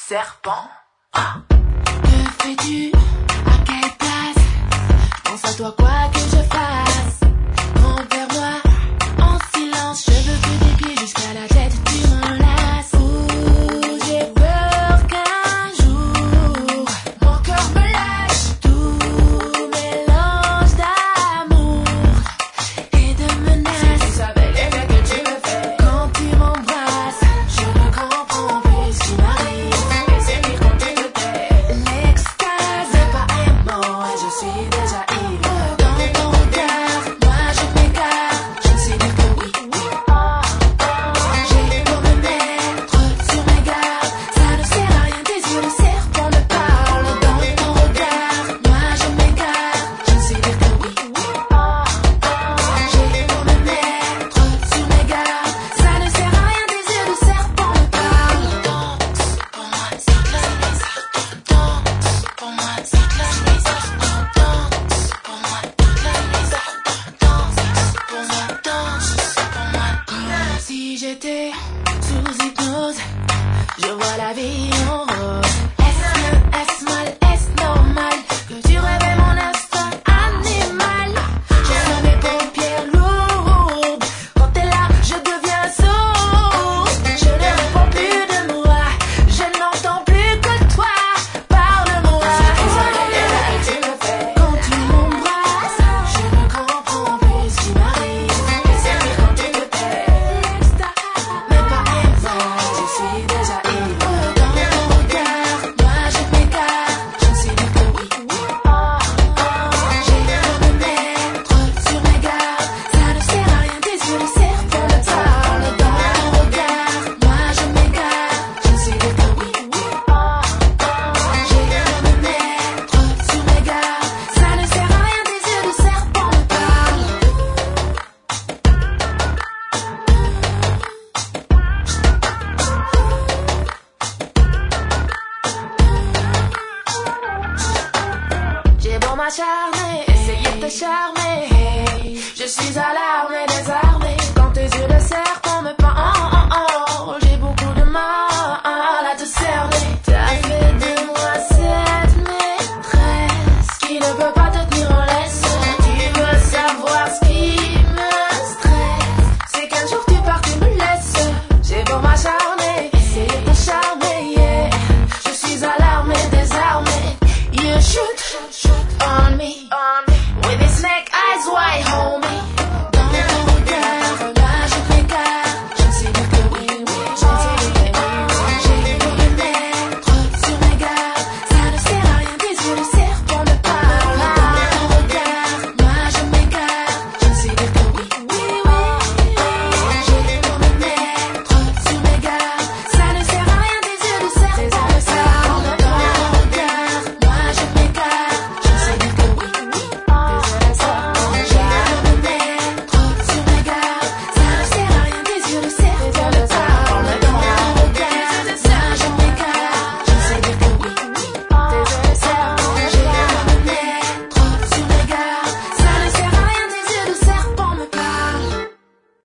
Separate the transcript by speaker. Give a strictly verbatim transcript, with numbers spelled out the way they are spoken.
Speaker 1: serpent. Ah.
Speaker 2: Que fais-tu? À quelle place? Pense à toi quoi que je fasse. Prends vers moi en silence. Je veux que tes pieds jusqu'à la tête tu m'enlaces. Ouh, j'ai peur qu'un jour mon cœur me lâche. Tout mélange d'amour et de menaces.
Speaker 1: Si tu savais l'effet que tu me fais
Speaker 2: quand tu m'embrasses, je ne comprends plus ce qui m'arrive.
Speaker 1: et c'est pire quand tu te tais.
Speaker 2: L'extase n'est pas un mot et je suis déjà ivre. Dans ton regard, moi je m'écarte. Je sais dire que oui, oui. J'ai beau me mettre sur mes gardes, ça ne sert à rien, tes yeux de serpent me parlent. Dans ton regard, moi je m'écarte. Je sais dire que oui, oui. J'ai beau me mettre sur mes gardes, ça ne sert à rien, tes yeux de serpent me parlent. Danse pour moi, c'est clair, danse pour moi, c'est clair, danse pour moi, danse pour moi, danse pour moi. Comme si j'étais sous hypnose, je vois la vie en rose. Est-ce bien, est-ce mal, est-ce normal que tu rêvais mon instinct animal? Je sens mes paupières lourdes, quand t'es là je deviens sourde. Je ne réponds plus de moi, je n'entends plus que toi. Parle-moi.
Speaker 1: Si tu savais l'effet que tu me fais
Speaker 2: Quand tu m'embrasses, je ne comprends plus ce qui m'arrive.
Speaker 1: et c'est pire quand tu te tais.
Speaker 2: Mais pas un mot, je suis déjà ivre. Dans ton regard, moi je m'écarte. Je sais dire que oui, oui. J'ai beau me mettre sur mes gardes, ça ne sert à rien, tes yeux de serpent me parlent. Dans ton regard, moi je m'écarte. Je sais dire que oui, oui. J'ai beau me mettre sur mes gardes, ça ne sert à rien, tes yeux de serpent me parlent. J'ai beau m'acharner, essayer de te charmer, je suis à la